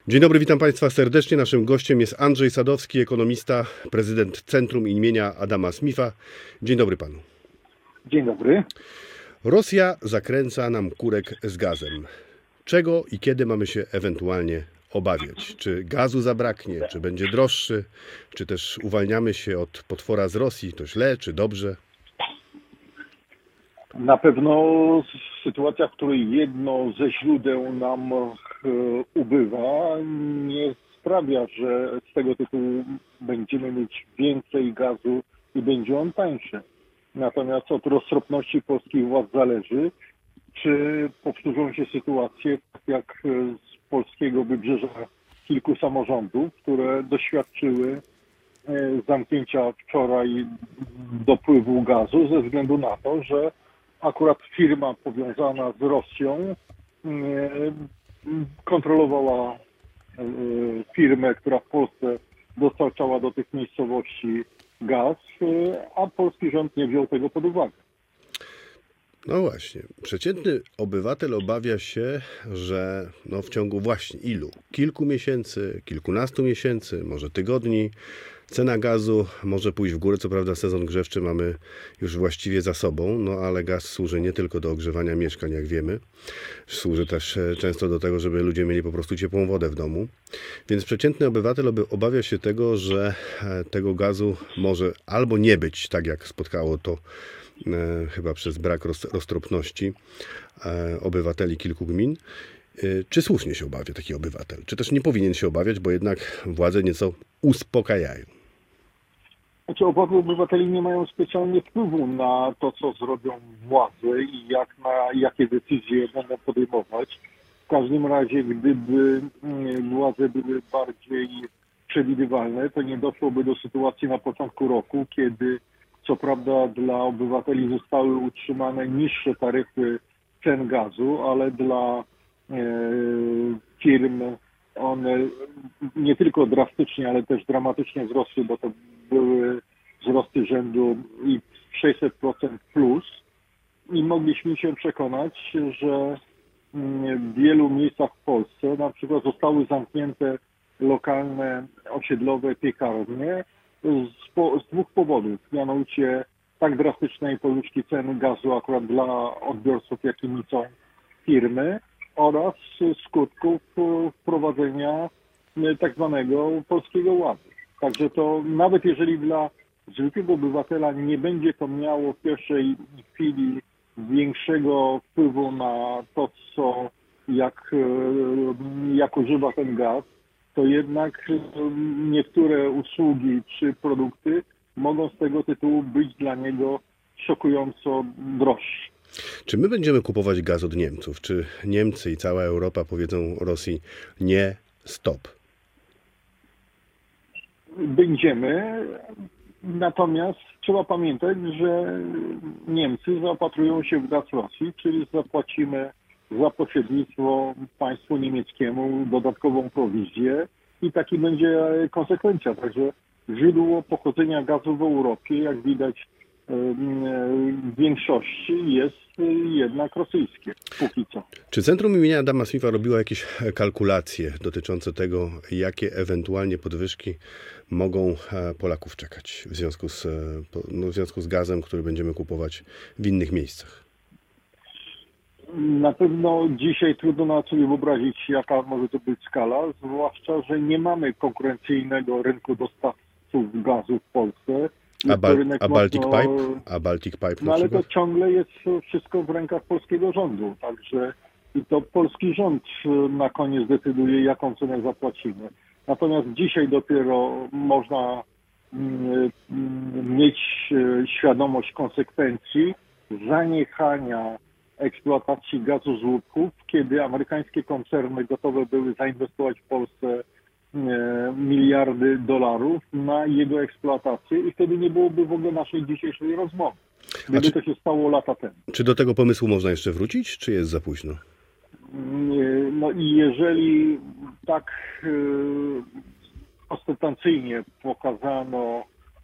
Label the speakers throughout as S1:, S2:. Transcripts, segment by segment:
S1: Dzień dobry, witam Państwa serdecznie. Naszym gościem jest Andrzej Sadowski, ekonomista, prezydent Centrum imienia Adama Smitha. Dzień dobry Panu.
S2: Dzień dobry.
S1: Rosja zakręca nam kurek z gazem. Czego i kiedy mamy się ewentualnie obawiać? Czy gazu zabraknie, czy będzie droższy, czy też uwalniamy się od potwora z Rosji? To źle, czy dobrze?
S2: Na pewno sytuacja, w której jedno ze źródeł nam ubywa, nie sprawia, że z tego tytułu będziemy mieć więcej gazu i będzie on tańszy. Natomiast od roztropności polskich władz zależy, czy powtórzą się sytuacje tak jak z polskiego wybrzeża kilku samorządów, które doświadczyły zamknięcia wczoraj dopływu gazu ze względu na to, że akurat firma powiązana z Rosją kontrolowała firmę, która w Polsce dostarczała do tych miejscowości gaz, a polski rząd nie wziął tego pod uwagę.
S1: No właśnie, przeciętny obywatel obawia się, że w ciągu właśnie ilu? Kilku miesięcy, kilkunastu miesięcy, może tygodni, cena gazu może pójść w górę. Co prawda sezon grzewczy mamy już właściwie za sobą, ale gaz służy nie tylko do ogrzewania mieszkań, jak wiemy. Służy też często do tego, żeby ludzie mieli po prostu ciepłą wodę w domu. Więc przeciętny obywatel obawia się tego, że tego gazu może albo nie być, tak jak spotkało to chyba przez brak roztropności obywateli kilku gmin. Czy słusznie się obawia taki obywatel? Czy też nie powinien się obawiać, bo jednak władze nieco uspokajają?
S2: Znaczy, obawy obywateli nie mają specjalnie wpływu na to, co zrobią władze i jakie decyzje będą podejmować. W każdym razie, gdyby władze były bardziej przewidywalne, to nie doszłoby do sytuacji na początku roku, kiedy co prawda dla obywateli zostały utrzymane niższe taryfy cen gazu, ale dla firm one nie tylko drastycznie, ale też dramatycznie wzrosły, bo to były wzrosty rzędu i 600% plus. I mogliśmy się przekonać, że w wielu miejscach w Polsce na przykład zostały zamknięte lokalne, osiedlowe piekarnie z dwóch powodów, mianowicie tak drastycznej podwyżki cen gazu akurat dla odbiorców, jakimi są firmy, oraz skutków wprowadzenia tak zwanego Polskiego Ładu. Także to nawet jeżeli dla zwykłego obywatela nie będzie to miało w pierwszej chwili większego wpływu na to, jak używa ten gaz, to jednak niektóre usługi czy produkty mogą z tego tytułu być dla niego szokująco droższe.
S1: Czy my będziemy kupować gaz od Niemców? Czy Niemcy i cała Europa powiedzą Rosji nie, stop?
S2: Będziemy, natomiast trzeba pamiętać, że Niemcy zaopatrują się w gaz Rosji, czyli zapłacimy za pośrednictwo państwu niemieckiemu dodatkową prowizję i taki będzie konsekwencja. Także źródło pochodzenia gazu w Europie, jak widać w większości, jest jednak rosyjskie, póki co.
S1: Czy Centrum imienia Adama Smitha robiło jakieś kalkulacje dotyczące tego, jakie ewentualnie podwyżki mogą Polaków czekać w związku z gazem, który będziemy kupować w innych miejscach?
S2: Na pewno dzisiaj trudno nawet sobie wyobrazić, jaka może to być skala, zwłaszcza, że nie mamy konkurencyjnego rynku dostawców gazu w Polsce.
S1: A Baltic Pipe? A Baltic Pipe
S2: no ale to ciągle jest wszystko w rękach polskiego rządu, także i to polski rząd na koniec decyduje, jaką cenę zapłacimy. Natomiast dzisiaj dopiero można mieć świadomość konsekwencji zaniechania eksploatacji gazu z łupków, kiedy amerykańskie koncerny gotowe były zainwestować w Polsce miliardy dolarów na jego eksploatację i wtedy nie byłoby w ogóle naszej dzisiejszej rozmowy. Gdyby to się stało lata temu.
S1: Czy do tego pomysłu można jeszcze wrócić, czy jest za późno?
S2: No i jeżeli tak ostentacyjnie pokazano,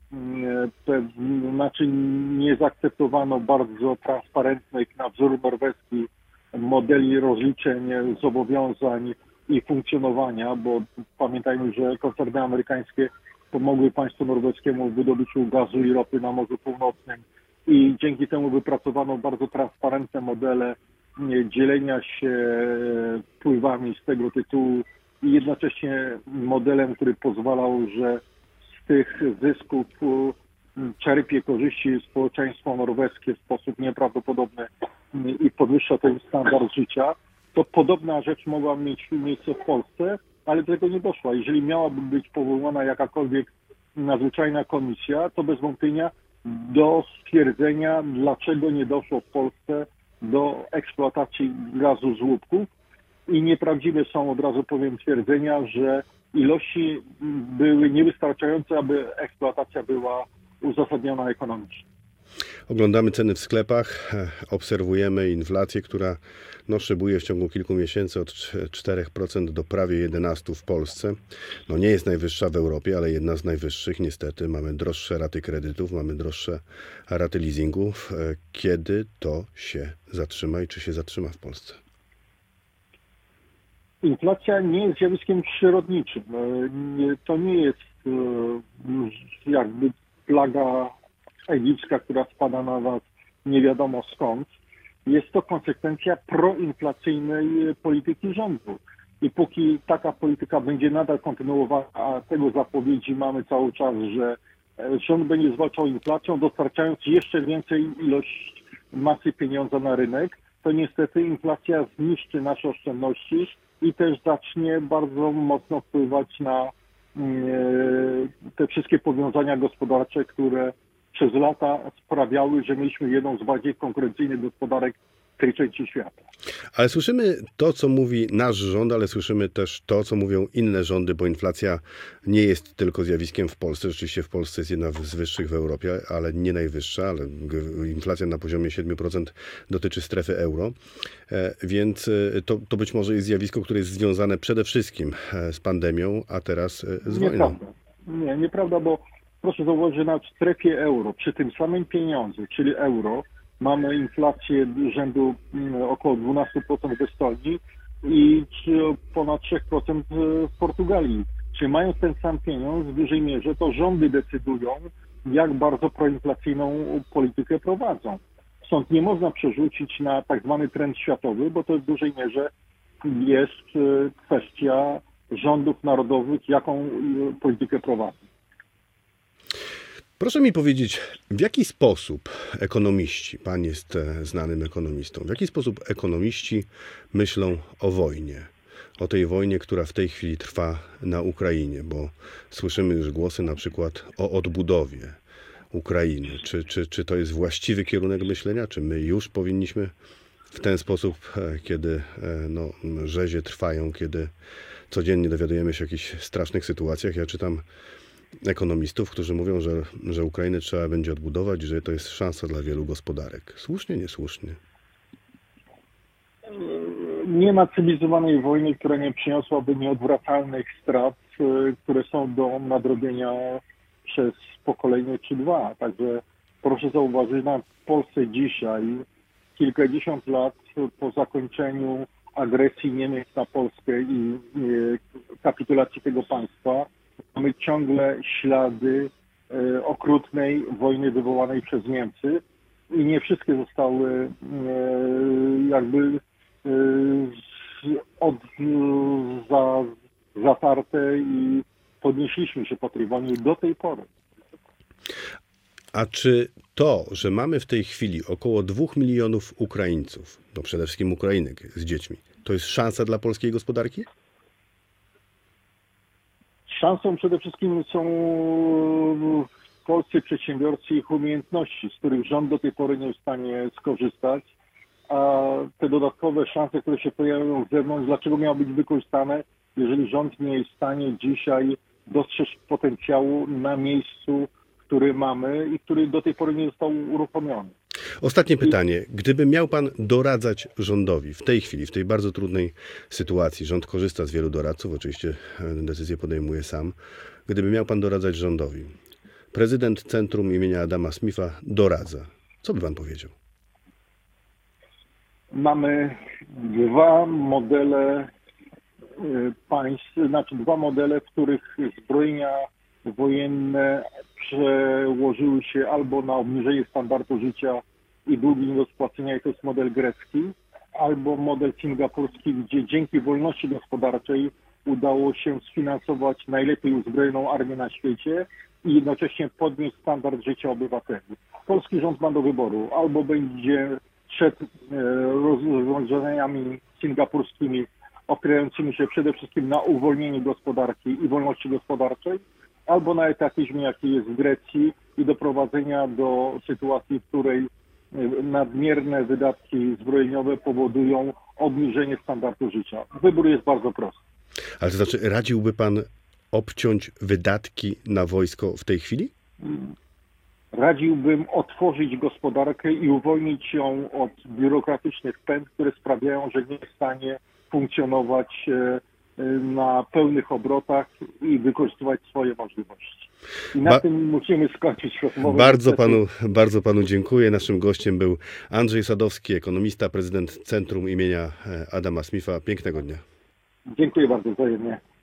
S2: nie zaakceptowano bardzo transparentnych na wzór norweski modeli rozliczeń zobowiązań i funkcjonowania, bo pamiętajmy, że koncerny amerykańskie pomogły państwu norweskiemu w wydobyciu gazu i ropy na Morzu Północnym i dzięki temu wypracowano bardzo transparentne modele dzielenia się wpływami z tego tytułu i jednocześnie modelem, który pozwalał, że z tych zysków czerpie korzyści społeczeństwo norweskie w sposób nieprawdopodobny i podwyższa ten standard życia, to podobna rzecz mogła mieć miejsce w Polsce, ale do tego nie doszła. Jeżeli miałaby być powołana jakakolwiek nadzwyczajna komisja, to bez wątpienia do stwierdzenia, dlaczego nie doszło w Polsce do eksploatacji gazu z łupków i nieprawdziwe są, od razu powiem, twierdzenia, że ilości były niewystarczające, aby eksploatacja była uzasadniona ekonomicznie.
S1: Oglądamy ceny w sklepach, obserwujemy inflację, która szybuje w ciągu kilku miesięcy od 4% do prawie 11% w Polsce. Nie jest najwyższa w Europie, ale jedna z najwyższych. Niestety mamy droższe raty kredytów, mamy droższe raty leasingów. Kiedy to się zatrzyma i czy się zatrzyma w Polsce?
S2: Inflacja nie jest zjawiskiem przyrodniczym. To nie jest jakby plaga egipska, która spada na was nie wiadomo skąd. Jest to konsekwencja proinflacyjnej polityki rządu. I póki taka polityka będzie nadal kontynuowana, a tego zapowiedzi mamy cały czas, że rząd będzie zwalczał inflacją, dostarczając jeszcze więcej ilość masy pieniądza na rynek, to niestety inflacja zniszczy nasze oszczędności i też zacznie bardzo mocno wpływać na te wszystkie powiązania gospodarcze, które przez lata sprawiały, że mieliśmy jedną z bardziej konkurencyjnych gospodarek w tej części świata.
S1: Ale słyszymy to, co mówi nasz rząd, ale słyszymy też to, co mówią inne rządy, bo inflacja nie jest tylko zjawiskiem w Polsce. Rzeczywiście w Polsce jest jedna z wyższych w Europie, ale nie najwyższa, ale inflacja na poziomie 7% dotyczy strefy euro. Więc to być może jest zjawisko, które jest związane przede wszystkim z pandemią, a teraz z wojną.
S2: Nieprawda. Nieprawda, bo proszę zauważyć, że na strefie euro, przy tym samym pieniądzu, czyli euro, mamy inflację rzędu około 12% w Estonii i ponad 3% w Portugalii. Czyli mając ten sam pieniądz, w dużej mierze to rządy decydują, jak bardzo proinflacyjną politykę prowadzą. Stąd nie można przerzucić na tak zwany trend światowy, bo to w dużej mierze jest kwestia rządów narodowych, jaką politykę prowadzą.
S1: Proszę mi powiedzieć, w jaki sposób ekonomiści, pan jest znanym ekonomistą, w jaki sposób ekonomiści myślą o wojnie? O tej wojnie, która w tej chwili trwa na Ukrainie, bo słyszymy już głosy na przykład o odbudowie Ukrainy. Czy to jest właściwy kierunek myślenia? Czy my już powinniśmy w ten sposób, kiedy rzezie trwają, kiedy codziennie dowiadujemy się o jakichś strasznych sytuacjach? Ja czytam ekonomistów, którzy mówią, że Ukrainę trzeba będzie odbudować, że to jest szansa dla wielu gospodarek. Słusznie, niesłusznie?
S2: Nie ma cywilizowanej wojny, która nie przyniosłaby nieodwracalnych strat, które są do nadrobienia przez pokolenie czy dwa. Także proszę zauważyć, na Polsce dzisiaj, kilkadziesiąt lat po zakończeniu agresji Niemiec na Polskę i kapitulacji tego państwa, mamy ciągle ślady okrutnej wojny wywołanej przez Niemcy i nie wszystkie zostały jakby zatarte i podnieśliśmy się po tej wojnie do tej pory.
S1: A czy to, że mamy w tej chwili około 2 milionów Ukraińców, przede wszystkim Ukrainek z dziećmi, to jest szansa dla polskiej gospodarki?
S2: Szansą przede wszystkim są polscy przedsiębiorcy i ich umiejętności, z których rząd do tej pory nie jest w stanie skorzystać, a te dodatkowe szanse, które się pojawiają z zewnątrz, dlaczego miały być wykorzystane, jeżeli rząd nie jest w stanie dzisiaj dostrzec potencjału na miejscu, który mamy i który do tej pory nie został uruchomiony.
S1: Ostatnie pytanie. Gdyby miał pan doradzać rządowi w tej chwili, w tej bardzo trudnej sytuacji, rząd korzysta z wielu doradców, oczywiście decyzję podejmuje sam. Gdyby miał pan doradzać rządowi, prezydent Centrum imienia Adama Smitha doradza. Co by pan powiedział?
S2: Mamy dwa modele państw, znaczy dwa modele, w których zbrojenia wojenne przełożyły się albo na obniżenie standardu życia i długi nie do spłacenia, i to jest model grecki, albo model singapurski, gdzie dzięki wolności gospodarczej udało się sfinansować najlepiej uzbrojoną armię na świecie i jednocześnie podnieść standard życia obywateli. Polski rząd ma do wyboru: albo będzie szedł rozwiązaniami singapurskimi opierającymi się przede wszystkim na uwolnieniu gospodarki i wolności gospodarczej, albo na etapizmie, jaki jest w Grecji, i doprowadzenia do sytuacji, w której nadmierne wydatki zbrojeniowe powodują obniżenie standardu życia. Wybór jest bardzo prosty.
S1: Ale to znaczy, radziłby pan obciąć wydatki na wojsko w tej chwili?
S2: Radziłbym otworzyć gospodarkę i uwolnić ją od biurokratycznych pęd, które sprawiają, że nie jest w stanie funkcjonować na pełnych obrotach i wykorzystywać swoje możliwości. I na tym musimy skończyć rozmowę.
S1: Bardzo panu dziękuję. Naszym gościem był Andrzej Sadowski, ekonomista, prezydent Centrum imienia Adama Smitha. Pięknego dnia.
S2: Dziękuję bardzo, wzajemnie.